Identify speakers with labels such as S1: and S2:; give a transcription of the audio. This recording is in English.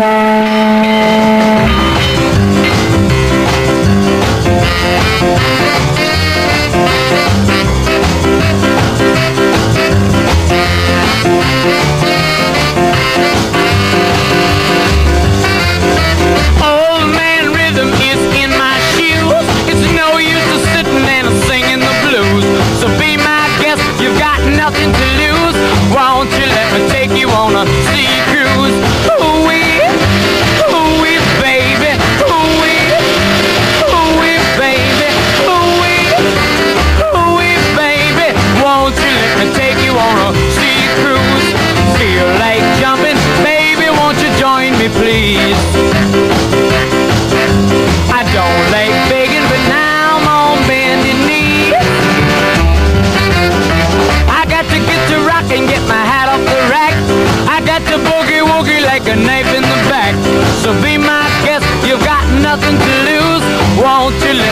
S1: Nothing to lose. Won't you let me take you on a sea cruise? Ooh-wee, ooh-wee, baby. Ooh-wee, ooh-wee, baby. Ooh-wee, ooh-wee, baby. Won't you let me take you on a sea cruise? Feel like jumping, baby, won't you join me, please? I don't like begging, but now I'm on bended knee. I got to get to rock and get my hat off the rack. I got to boogie woogie like a knife in the back. So be my guest, you've got nothing to lose. Won't you let